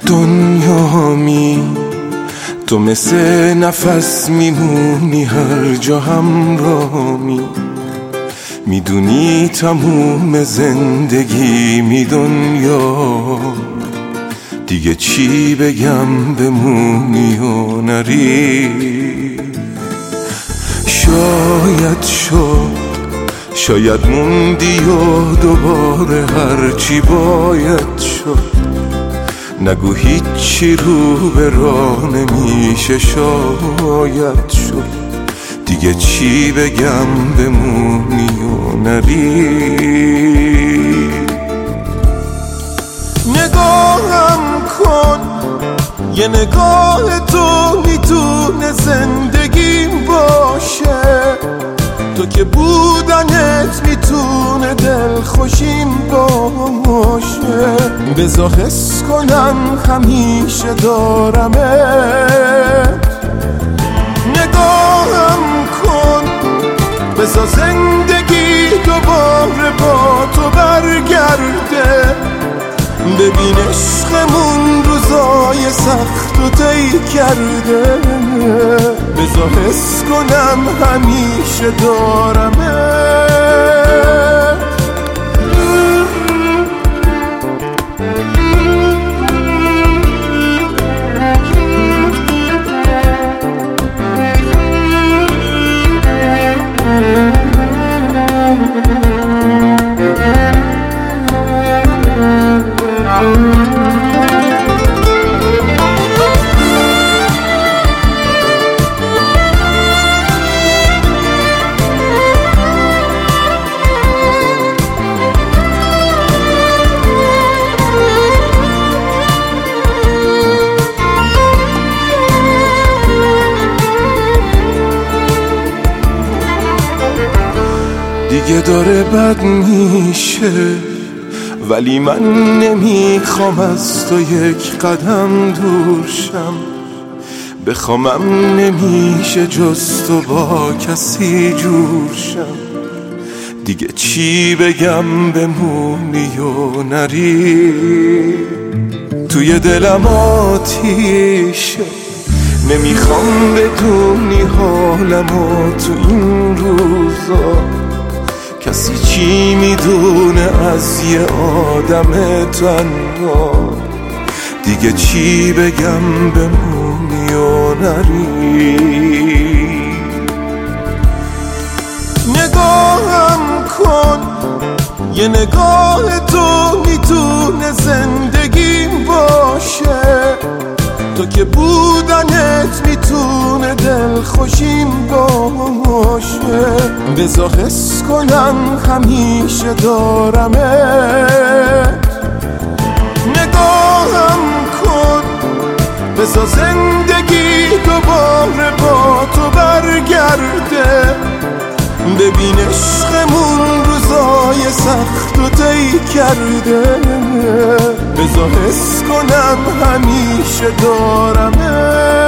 دنیامی، تو مثل نفس میمونی هر جا همرامی. میدونی تموم زندگی می دنیا، دیگه چی بگم بمونی و نری. شاید موندی و دوباره هرچی باید شد. نگو هیچی رو به راه نمیشه شاید شد. دیگه چی بگم بمونی و نری. نگاهم کن، یه نگاه تو میتونه زندگیم باشه. تو که بودنت میتونه دلخوشیم باشه. بذار حس کنم همیشه دارمت. نگاهم کن، بذار زندگی دوباره با تو برگرده. ببین عشقمون روزای سخت و طی کرده. بذار حس کنم همیشه دارمت. دیگه داره بد میشه، ولی من نمیخوام از تو یک قدم دور شم. بخوامم نمیشه جز تو با کسی جور شم. دیگه چی بگم بمونی و نری. توی دلم آتیشه، نمیخوام بدونی حالمو تو این روزا. کسی چی میدونه از یه آدم تنها. دیگه چی بگم بمونی و نری. نگاهم کن، یه نگاه تو میتونه زندگیم باشه. تو که بودنت میتونه دلخوشیم باشه. بذار حس کنم همیشه دارمت. نگاهم کن، بذار زندگی دوباره با تو برگرده. ببین عشقمون روزای سخت و طی کرده. بذار حس کنم همیشه دارمت.